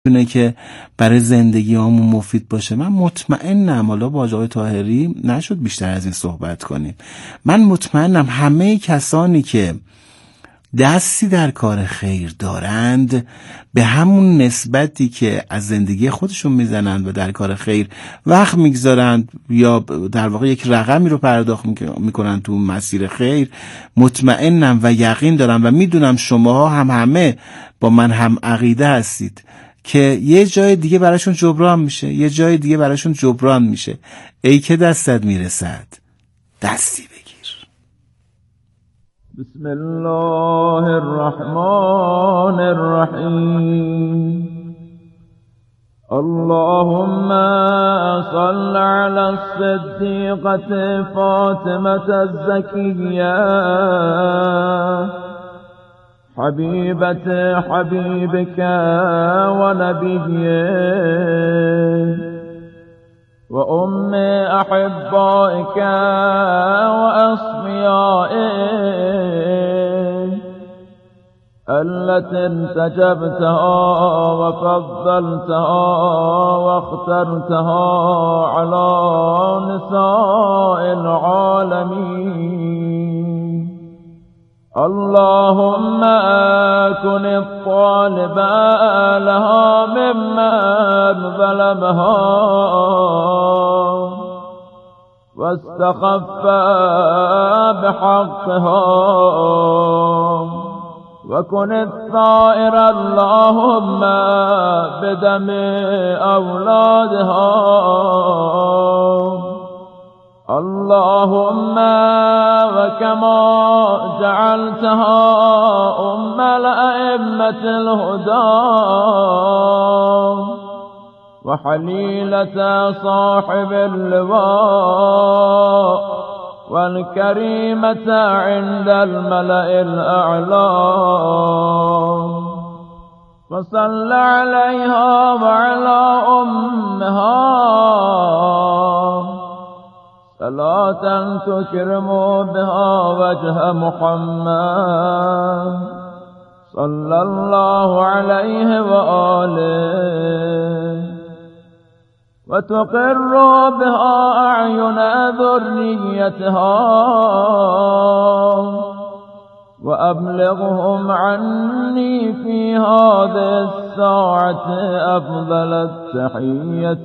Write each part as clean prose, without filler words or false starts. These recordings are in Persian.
میتونه که برای زندگی همون مفید باشه. من مطمئنم، حالا با آقای طاهری نشد بیشتر از این صحبت کنیم، من مطمئنم همه کسانی که دستی در کار خیر دارند به همون نسبتی که از زندگی خودشون میزنند و در کار خیر وقت میگذارند یا در واقع یک رقمی رو پرداخت میکنند تو مسیر خیر، مطمئنم و یقین دارم و میدونم شماها هم همه با من هم عقیده هستید که یه جای دیگه براشون جبران میشه، یه جای دیگه براشون جبران میشه. ای که دستت میرسد دستی بگیر. بسم الله الرحمن الرحیم. اللهم صل على الصديقة فاطمة الزكية حبيبة حبيبك ونبيه وأم أحبائك وأصفيائك التي انتجبتها وفضلتها واخترتها على نساء العالمين. اللهم كن الطالب لها ممن ظلمها واستخف بحقها، وكن الثائر اللهم بدم أولادها. اللهم وكما جعلتها أم الأئمة الهدى وحليلة صاحب اللواء والكريمة عند الملأ الأعلى، وصل عليها وعلى أمها صلاة تكرم بها وجه محمد صلى الله عليه وآله، وتقر بها أعين ذريتها، وأبلغهم عني في هذه الساعة أفضل التحية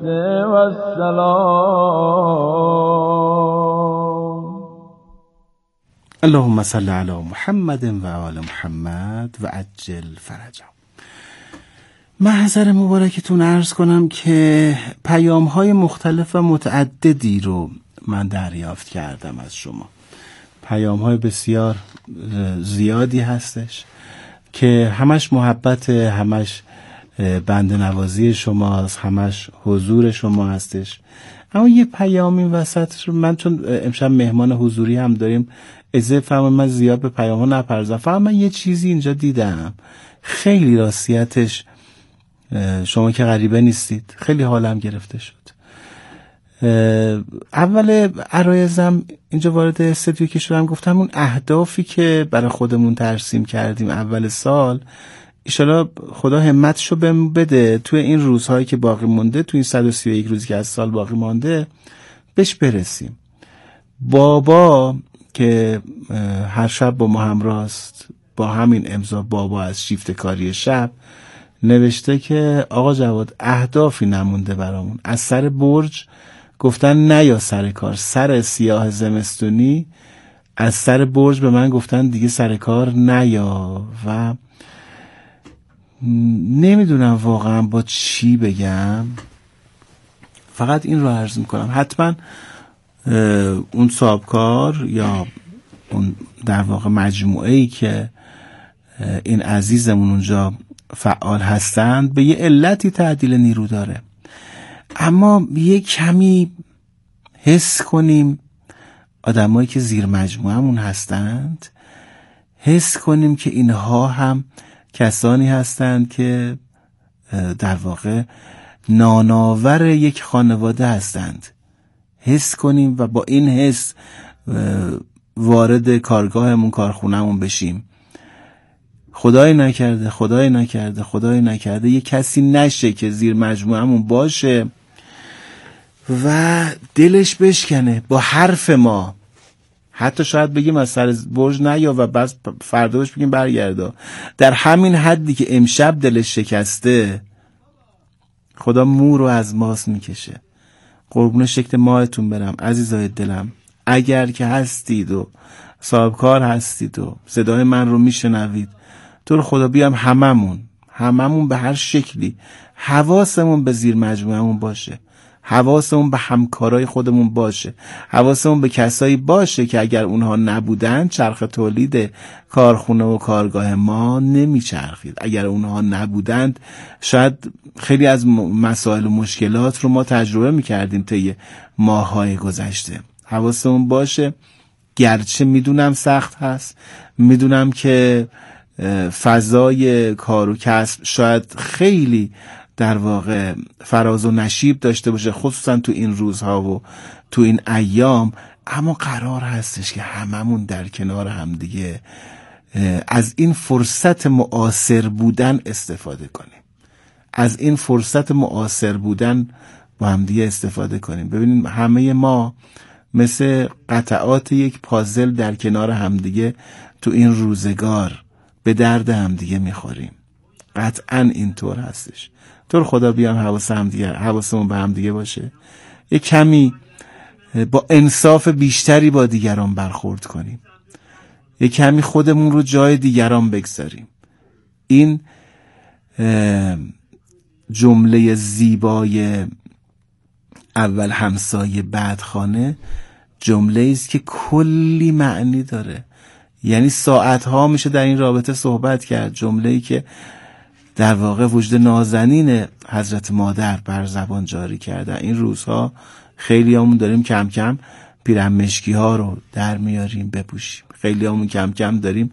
والسلام. اللهم صل على محمد و آل محمد و عجل فرجهم. محضر مبارکتون عرض کنم که پیام‌های مختلف و متعددی رو من دریافت کردم از شما. پیام‌های بسیار زیادی هستش که همش محبت، همش بنده نوازی شماست، همش حضور شما هستش. اما یه پیامی وسط رو من چون امشب مهمان حضوری هم داریم اجازه فرمایید من زیاد به پیام‌ها نپردازم. فقط من یه چیزی اینجا دیدم خیلی راستیتش، شما که غریبه نیستید، خیلی حالم گرفته شد. اول عرایزم اینجا وارد استودیو که شدم گفتم اون اهدافی که برای خودمون ترسیم کردیم اول سال ایشالا خدا همتشو بهم بده توی این روزهایی که باقی مونده، توی این 131 روزی که از سال باقی مونده بهش برسیم. بابا که هر شب با ما همراست، با همین امضا بابا از شیفت کاری شب نوشته که آقا جواد اهدافی نمونده برامون. از سر برج گفتن نه یا سر کار، سر سیاه زمستونی از سر برج به من گفتن دیگه سر کار نیا و نمیدونم واقعا با چی بگم. فقط این رو عرض میکنم حتما اون صاحبکار یا اون در واقع مجموعه‌ای که این عزیزمون اونجا فعال هستند به یه علتی تعدیل نیرو داره، اما یه کمی حس کنیم آدمایی که زیر مجموعه‌مون هستند، حس کنیم که اینها هم کسانی هستند که در واقع نانآور یک خانواده هستند. حس کنیم و با این حس وارد کارگاهمون، کارخونهمون بشیم. خدای نکرده یه کسی نشه که زیر مجموعمون باشه و دلش بشکنه با حرف ما، حتی شاید بگیم از سر برج نیا و بس فردا بهش بگیم برگردا، در همین حدی که امشب دلش شکسته خدا مو رو از ماست میکشه. قربون شکل ماهتون برم عزیزای دلم، اگر که هستید و صاحب کار هستید و صدای من رو میشنوید، تو رو خدا بیام هممون به هر شکلی حواسمون به زیر مجموعمون باشه، حواسمون به همکارای خودمون باشه، حواسمون به کسایی باشه که اگر اونها نبودن چرخ تولید کارخونه و کارگاه ما نمیچرخید. اگر اونها نبودند شاید خیلی از مسائل و مشکلات رو ما تجربه میکردیم طی ماه‌های گذشته. حواسمون باشه، گرچه میدونم سخت هست، میدونم که فضای کار و کسب شاید خیلی در واقع فراز و نشیب داشته باشه، خصوصا تو این روزها و تو این ایام، اما قرار هستش که هممون در کنار هم دیگه از این فرصت معاصر بودن استفاده کنیم، از این فرصت معاصر بودن با هم دیگه استفاده کنیم. ببینیم همه ما مثل قطعات یک پازل در کنار هم دیگه تو این روزگار به درد هم دیگه میخوریم، قطعا اینطور هستش. تو رو خدا بیام حواسمون به هم دیگه باشه، یک کمی با انصاف بیشتری با دیگران برخورد کنیم، یک کمی خودمون رو جای دیگران بگذاریم. این جمله زیبای اول همسایه بعد خانه جمله است که کلی معنی داره، یعنی ساعتها میشه در این رابطه صحبت کرد. جمله‌ای که در واقع وجود نازنین حضرت مادر بر زبان جاری کرده. این روزها خیلی همون داریم کم کم پیرهن مشکی ها رو در میاریم بپوشیم، خیلی همون کم کم داریم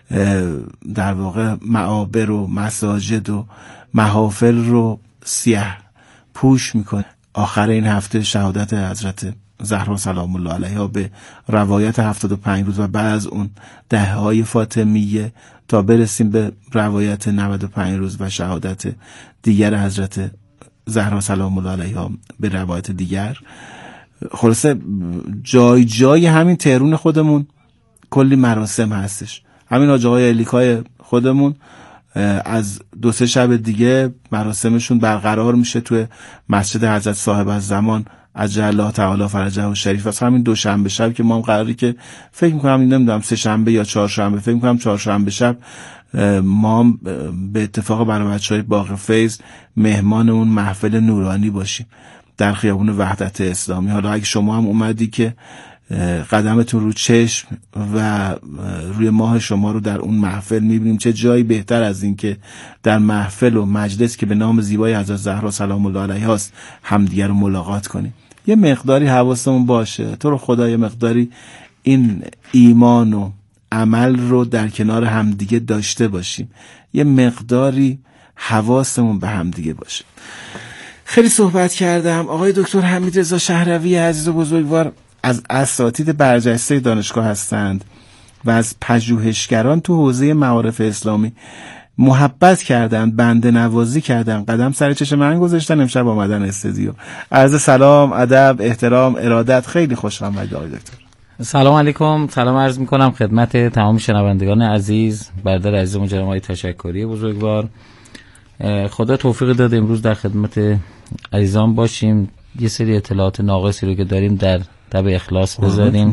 در واقع معابر و مساجد و محافل رو سیاه پوش میکنه. آخر این هفته شهادت حضرت زهرا سلام الله علیها به روایت 75 روز و بعد از اون دهه‌های فاطمیه تا برسیم به روایت 95 روز و شهادت دیگر حضرت زهرا سلام الله علیها به روایت دیگر. خلاصه جای جای همین تهرون خودمون کلی مراسم هستش. همین حاج آقای الیکای خودمون از 2-3 شب دیگه مراسمشون برقرار میشه توی مسجد حضرت صاحب الزمان عجل الله تعالی فرجه الشریف. از همین دوشنبه شب که ما هم قراری که فکر میکنم نمیدونم 3 شنبه یا 4 شنبه، فکر میکنم 4 شنبه شب ما هم به اتفاق برای بچهای باغ فیض مهمان اون محفل نورانی باشیم در خیابون وحدت اسلامی. حالا اگه شما هم اومدی که قدمتون رو چشم و روی ماه شما رو در اون محفل میبینیم، چه جایی بهتر از این که در محفل و مجلس که به نام زیبای حضرت زهرا سلام الله علیها است همدیگه رو ملاقات کنیم. یه مقداری حواسمون باشه، تو رو خدا یه مقداری این ایمان و عمل رو در کنار همدیگه داشته باشیم، یه مقداری حواسمون به همدیگه باشه. خیلی صحبت کردم. آقای دکتر حمیدرضا شهروی عزیز و بزرگوار از اساتید برجسته دانشگاه هستند و از پژوهشگران تو حوزه معارف اسلامی محبت کردن، بنده نوازی کردن، قدم سر چشم من گذاشتن، امشب آمدن استودیو. عرض سلام، ادب، احترام، ارادت. خیلی خوش آمدید آقای دکتر. سلام علیکم. سلام عرض میکنم خدمت تمام شنوندگان عزیز، برادر عزیزم جناب آقای تشکری بزرگوار. خدا توفیق داد امروز در خدمت عزیزان باشیم، یه سری اطلاعات ناقصی رو که داریم در تب اخلاص بذاریم.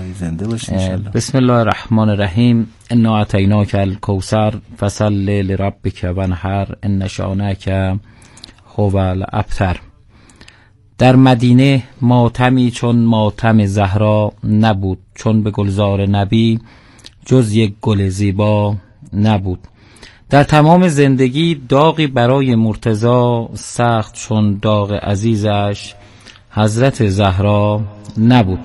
بسم الله الرحمن الرحیم. انا اعطیناک الکوثر فصل لربک وانحر ان شانک هو الابتر. در مدینه ماتمی چون ماتم زهرا نبود، چون به گلزار نبی جز یک گل زیبا نبود. در تمام زندگی داغی برای مرتضی سخت چون داغ عزیزش حضرت زهرا نبود.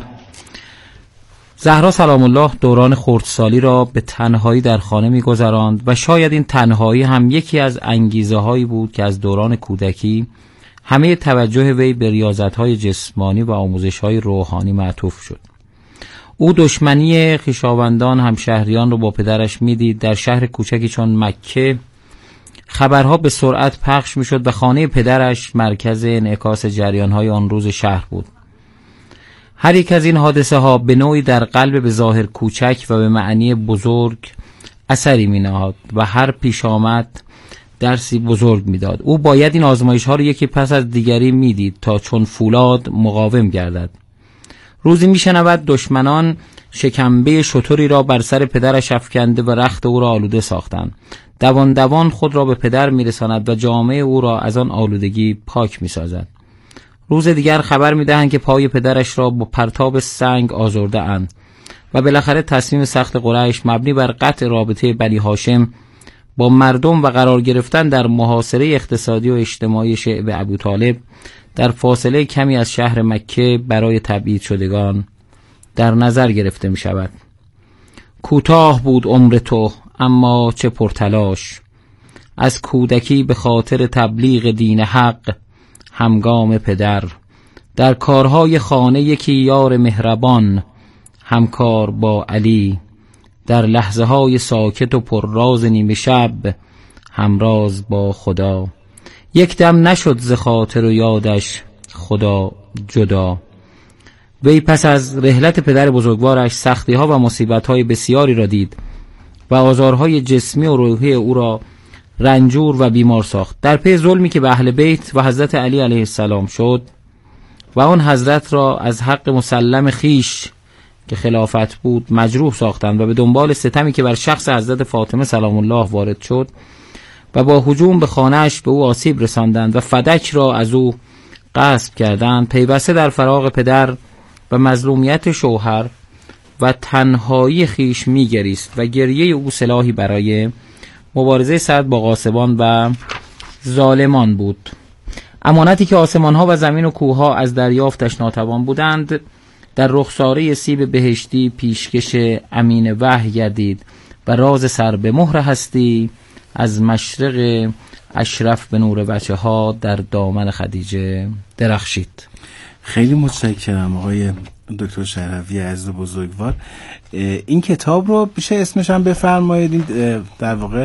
زهرا سلام الله دوران خردسالی را به تنهایی در خانه می‌گذراند و شاید این تنهایی هم یکی از انگیزه‌هایی بود که از دوران کودکی همه توجه وی به ریاضت‌های جسمانی و آموزش‌های روحانی معطوف شد. او دشمنی خویشاوندان همشهریان رو با پدرش میدید. در شهر کوچکی چون مکه خبرها به سرعت پخش میشد و خانه پدرش مرکز انعکاس جریانهای آن روز شهر بود. هر یک از این حادثه ها به نوعی در قلب به ظاهر کوچک و به معنی بزرگ اثری می نهاد و هر پیش آمد درسی بزرگ می داد. او باید این آزمایش ها رو یکی پس از دیگری می دید تا چون فولاد مقاوم گردد. روزی می شنود دشمنان شکمبه شتری را بر سر پدرش افکنده و رخت او را آلوده ساختند. دوان دوان خود را به پدر می رساند و جامعه او را از آن آلودگی پاک می سازد. روز دیگر خبر می دهند که پای پدرش را با پرتاب سنگ آزرده اند و بالاخره تصمیم سخت قریش مبنی بر قطع رابطه بنی هاشم با مردم و قرار گرفتن در محاصره اقتصادی و اجتماعی شعب ابوطالب در فاصله کمی از شهر مکه برای تبعید شدگان در نظر گرفته می شود. کوتاه بود عمر تو اما چه پرتلاش، از کودکی به خاطر تبلیغ دین حق همگام پدر، در کارهای خانه یکی یار مهربان، همکار با علی، در لحظه های ساکت و پرراز نیمه شب همراز با خدا. یک دم نشد ز خاطر و یادش خدا جدا. وی پس از رحلت پدر بزرگوارش سختی ها و مصیبت های بسیاری را دید و آزارهای جسمی و روحی او را رنجور و بیمار ساخت. در پی ظلمی که به اهل بیت و حضرت علی علیه السلام شد و آن حضرت را از حق مسلم خیش که خلافت بود مجروح ساختند و به دنبال ستمی که بر شخص حضرت فاطمه سلام الله وارد شد و با هجوم به خانه‌اش به او آسیب رساندند و فدک را از او غصب کردند، پیوسته در فراق پدر و مظلومیت شوهر و تنهایی خیش می‌گریست و گریه او سلاحی برای مبارزه سرد با غاصبان و ظالمان بود. امانتی که آسمان‌ها و زمین و کوه‌ها از دریافتش ناتوان بودند در رخساره سیب بهشتی پیشکش امین وحی گردید و راز سر به مهر هستی از مشرق اشرف به نور وجه ها در دامن خدیجه درخشید. خیلی متشکرم آقای دکتر شهروی عزیز بزرگوار. این کتاب رو میشه اسمش هم بفرمایید؟ این در واقع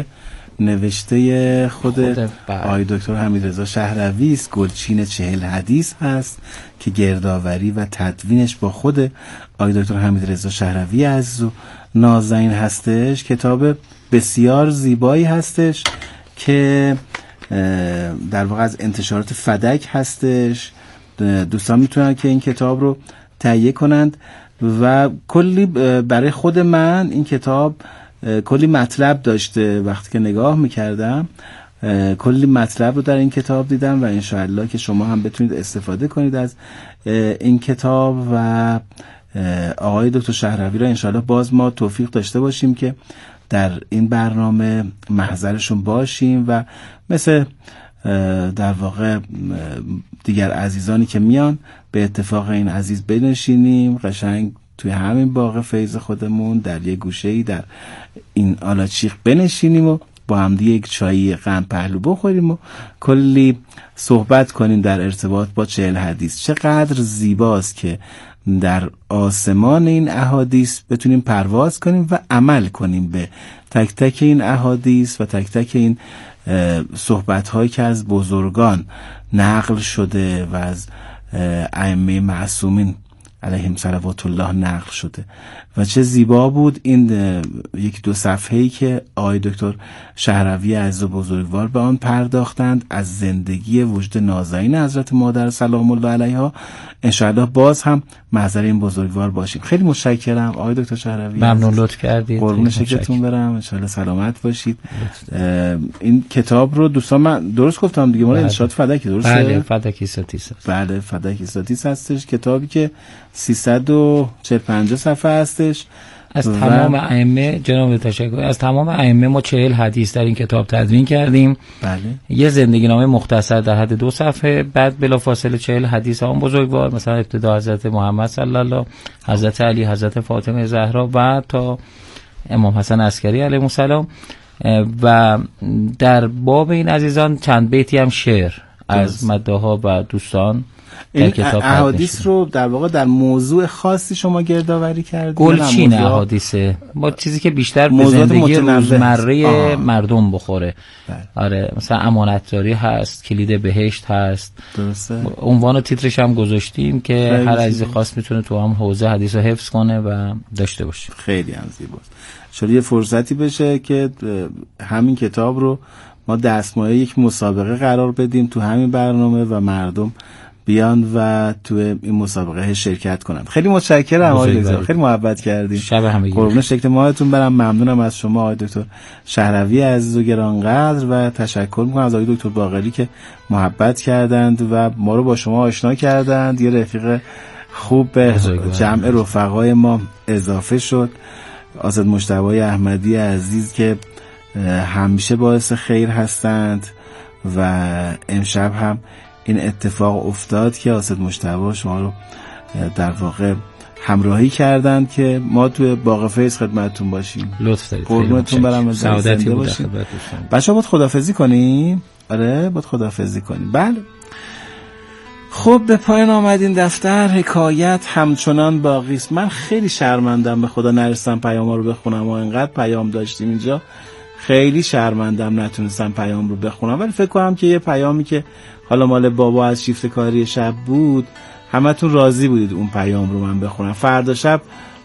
نوشته خود آقای دکتر حمیدرضا شهروی است. گلچین 40 حدیث هست که گردآوری و تدوینش با خود آقای دکتر حمیدرضا شهروی عزیز و نازنین هستش. کتاب بسیار زیبایی هستش که در واقع از انتشارات فدک هستش. دوستان میتونن که این کتاب رو تهیه کنند و کلی برای خود من این کتاب کلی مطلب داشته. وقتی که نگاه میکردم کلی مطلب رو در این کتاب دیدم و انشاءالله که شما هم بتونید استفاده کنید از این کتاب و آقای دکتر شهروی را انشاءالله باز ما توفیق داشته باشیم که در این برنامه محضرشون باشیم و مثل در واقع دیگر عزیزانی که میان به اتفاق این عزیز بنشینیم قشنگ توی همین باغ فیض خودمون در یک گوشه‌ای در این آلاچیق بنشینیم و با هم دیگه یک چایی قند پهلو بخوریم و کلی صحبت کنیم در ارتباط با 40 حدیث. چقدر زیباست که در آسمان این احادیث بتونیم پرواز کنیم و عمل کنیم به تک تک این احادیث و تک تک این صحبت هایی که از بزرگان نقل شده و از ائمه معصومین علیهم صلوات الله نقل شده و چه زیبا بود این یکی دو صفحه‌ای که آقای دکتر شهروی عزیز و بزرگوار به آن پرداختند از زندگی وجد نازنین حضرت مادر سلام الله علیها. انشاءالله باز هم محضر این بزرگوار باشیم. خیلی متشکرم آقای دکتر شهروی، ممنون لطف کردید. قربون شکلتون برم، انشاءالله سلامت باشید. این کتاب رو دوستان من درست گفتم دیگه مال انشاءات فدکی درسته؟ بله فدکی ساتیس. بله فدکی ساتیس هستش. کتابی که 340 صفحه هستش. از تمام ائمه جناب تشکر، از تمام ائمه ما 40 حدیث در این کتاب تدوین کردیم. بله. یه زندگی نامه مختصر در حد 2 صفحه، بعد بلافاصله 40 حدیث هم بزرگوار، مثلا ابتدا حضرت محمد صلی الله، حضرت علی، حضرت فاطمه زهرا و تا امام حسن عسکری علیه السلام. و در باب این عزیزان چند بیتی هم شعر از مداحا و دوستان در کتاب احادیث رو در واقع در موضوع خاصی شما گردآوری کردید؟ گلچین احادیثه با چیزی که بیشتر به زندگی روزمره مردم بخوره. آره مثلا امانتداری هست، کلید بهشت هست. درسته. عنوان و تیترش هم گذاشتیم که هر عزیز خاص میتونه تو هم حوزه حدیث رو حفظ کنه و داشته باشه. خیلی هم زیباست. شاید یه فرصتی بشه که همین کتاب رو ما دستمایه یک مسابقه قرار بدیم تو همین برنامه و مردم بیان و تو این مسابقه شرکت کنن. خیلی متشکرم آقای دکتر، خیلی محبت کردید. شب همگی قربون شکل ماهتون برم. ممنونم از شما آقای دکتر شهروی عزیز و گرانقدر و تشکر میکنم از آقای دکتر باقری که محبت کردند و ما رو با شما آشنا کردند. یه رفیق خوب به جمع رفقای ما اضافه شد. آزاد مجتبی احمدی عزیز که همیشه باعث خیر هستند و امشب هم این اتفاق افتاد که آزاد مجتبی شما رو در واقع همراهی کردن که ما توی باغ فیض خدمتتون باشیم. لطف دارید. قربونتون برم. سعادتی بود خدمتتون. بچه‌ها باید خداحافظی کنیم. آره باید خداحافظی کنیم. بله. خب به پایان آمد این دفتر. حکایت همچنان باقی است. من خیلی شرمندم به خدا نرسیدم پیام‌ها رو بخونم و انقدر پیام داشتیم اینجا. خیلی شرمندم نتونستم پیام رو بخونم، ولی فکر کنم که یه پیامی که حالا مال بابا از شیفت کاری شب بود همتون راضی بودید اون پیام رو من بخونم. فردا شب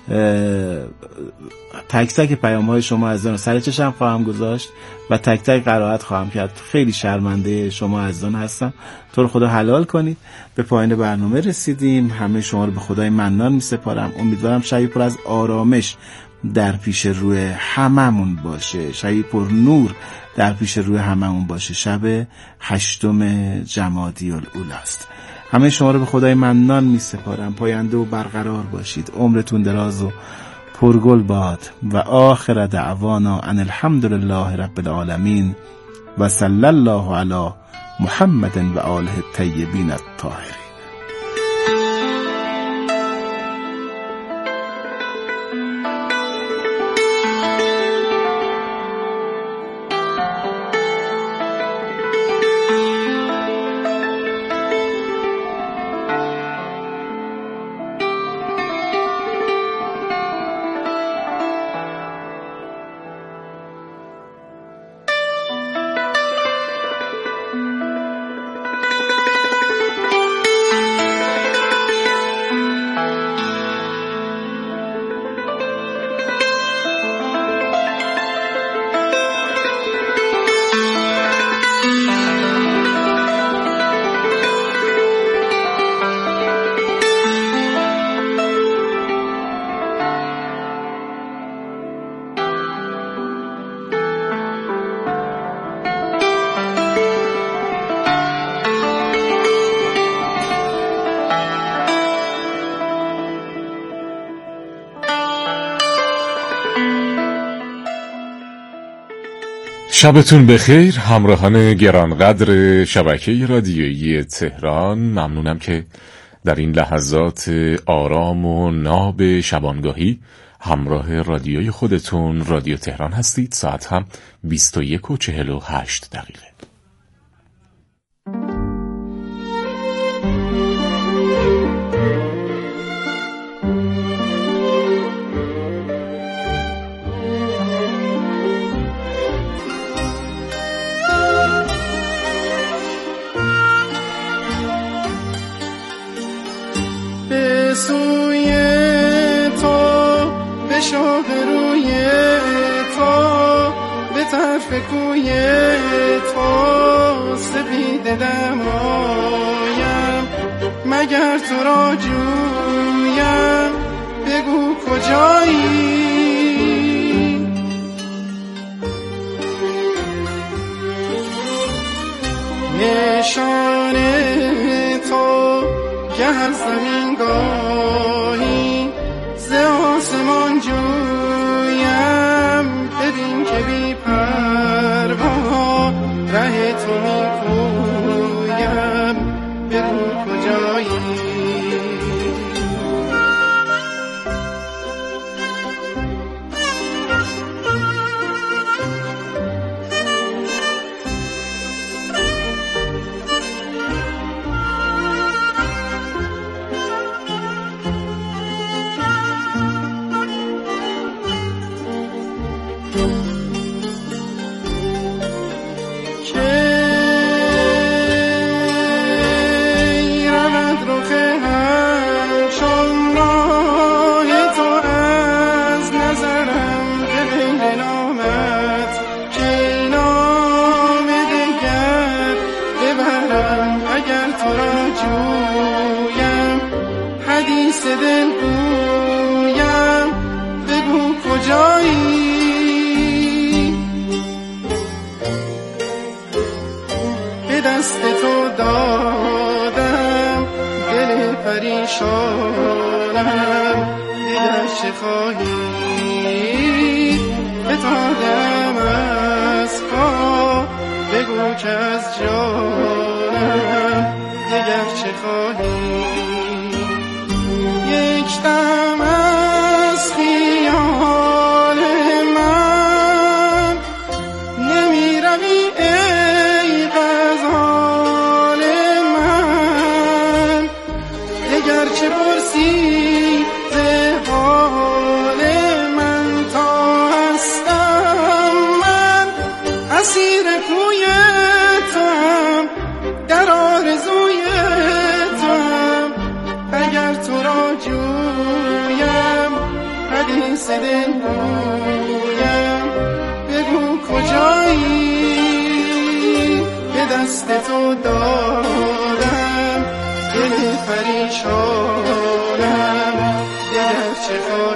تک تک پیام های شما عزیزان سر چشم خواهم گذاشت و تک تک قرائت خواهم کرد. خیلی شرمنده شما عزیزان هستم. تو رو خدا حلال کنید. به پایان برنامه رسیدیم. همه شما رو به خدای منان می سپارم. امیدوارم شبی پر از آرامش در پیش روی هممون باشه. شبی پر نور در پیش روی هممون باشه. شب 8 جمادی الاولی است. همه شما رو به خدای منان می سپارم. پاینده و برقرار باشید. عمرتون دراز و پرگل باد و آخر دعوانا ان الحمدلله رب العالمین و صلی الله علی محمد و آله الطیبین الطاهرین. شبتون بخیر همراهان گرانقدر شبکه رادیویی تهران. ممنونم که در این لحظات آرام و ناب شبانگاهی همراه رادیوی خودتون رادیو تهران هستید. ساعت هم 21:48. کوی تو سپید دمایم مگر تو را جویم بگو کجایی. نشان تو گه از زمین گاهی ز آسمان جویم ببین که بی پروا ره تو می پویم بگو کجایی. اگر تو را جویم حدیث دل گویم بگو کجایی به دست تو دادم دل پریشانم دیگر چه خواهی بتادم از پا بگو که از جانم دیگر چه خواهی یک دم از خیال من نمی روی ای غزال من دیگر چه پرسی ز حال من تا هستم من اسیر کویتم در آرزوی تم اگر تو را جویم حدیث دل گویم بگو کجایی به دست تو دادم دل پریشانم دیگر چه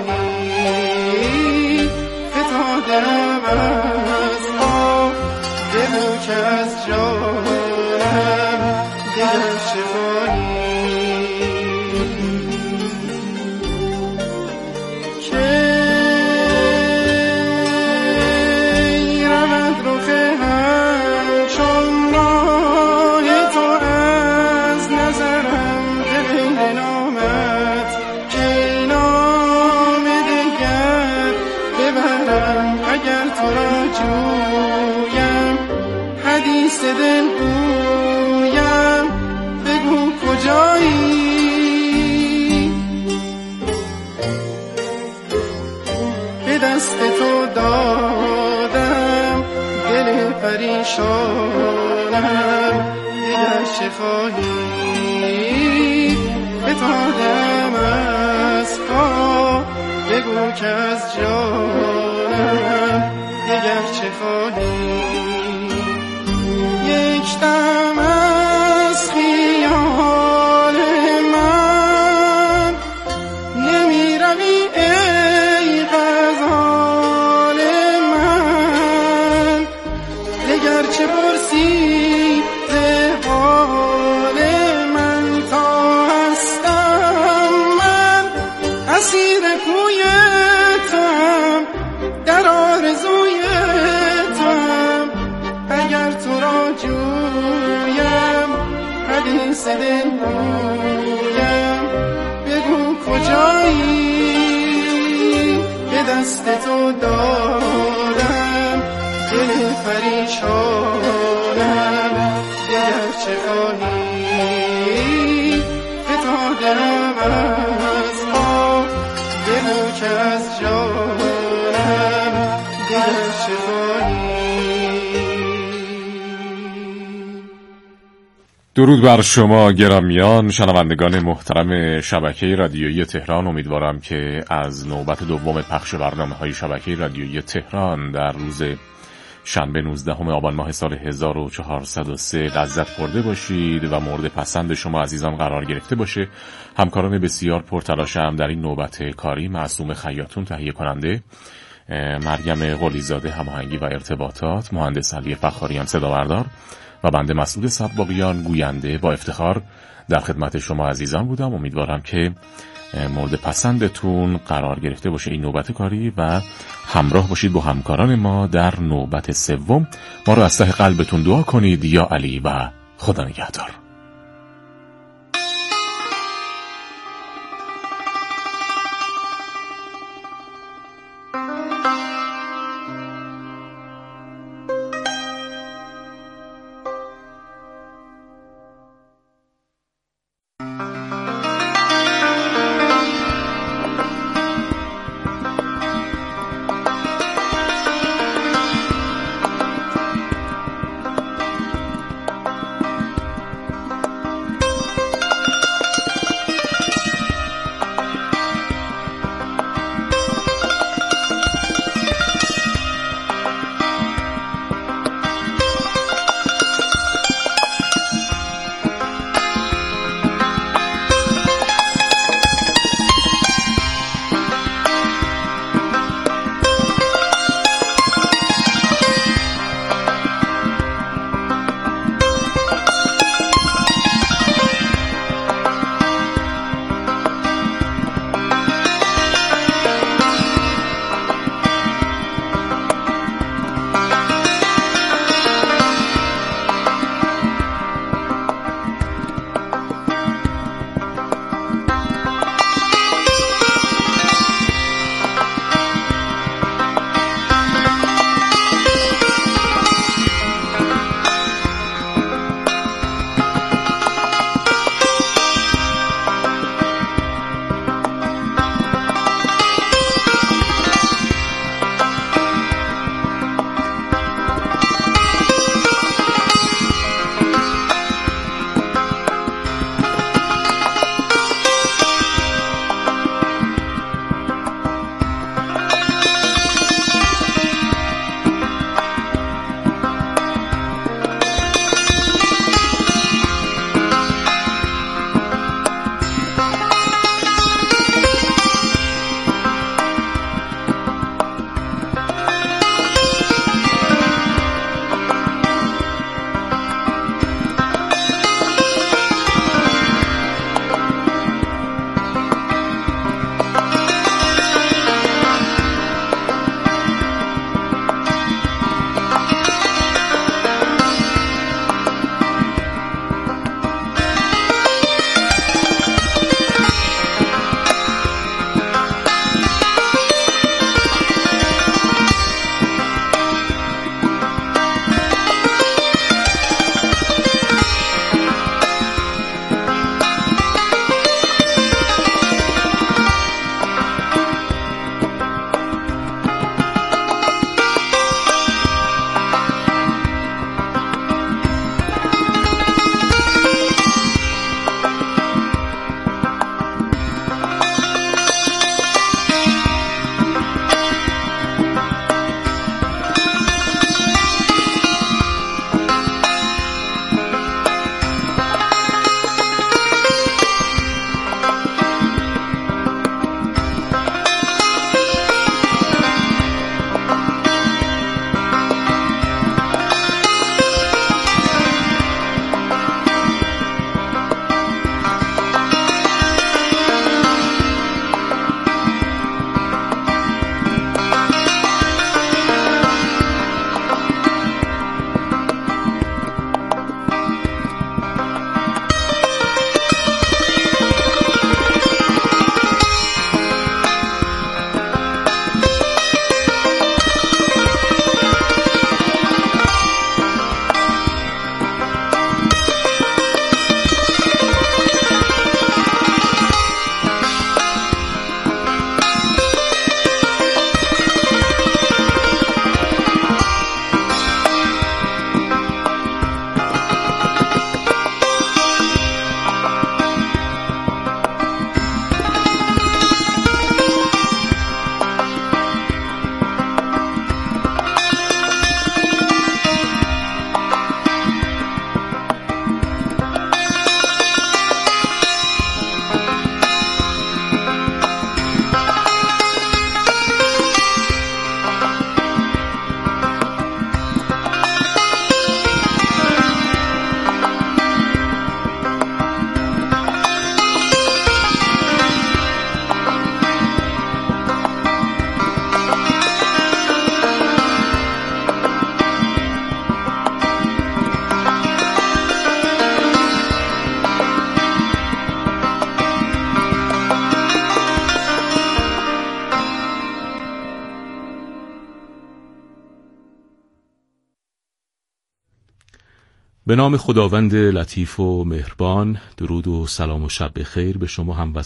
خواهی فتادم از پا بگو که از جانم دیگر چه خواهی حدیث دل گویم بگو کجایی به دست تو دادم دل پریشانم دیگر چه خواهی بتادم از پا بگو که از جانم دیگر چه خواهی یک دم از خیال من نمی روی ای غزال من دگر چه پرسی ز حال من تا هستم من اسیر کویتم در آرزوی تم اگر تو را جویم حدیث دل گویم بگو کجایی به دست تو دادم دل پریشانم دیگر چه خواهی فتادم از پا بگو که از جانم دیگر چه خواهی درود بر شما گرامیان شنوندگان محترم شبکه رادیویی تهران. امیدوارم که از نوبت دوم پخش برنامه‌های شبکه رادیویی تهران در روز شنبه 19 آبان ماه سال 1403 لذت برده باشید و مورد پسند شما عزیزان قرار گرفته باشه. همکاران بسیار پرتلاشم در این نوبت کاری: معصوم خیاطون تهیه کننده، مریم قلیزاده هماهنگی و ارتباطات، مهندس علی فخاریان صدا بردار و بنده مسعود سباقیان گوینده با افتخار در خدمت شما عزیزان بودم. امیدوارم که مورد پسندتون قرار گرفته باشه این نوبت کاری و همراه باشید با همکاران ما در نوبت سوم. ما رو از ته قلبتون دعا کنید. یا علی و خدا نگهدار. به نام خداوند لطیف و مهربان. درود و سلام و شب بخیر به شما هم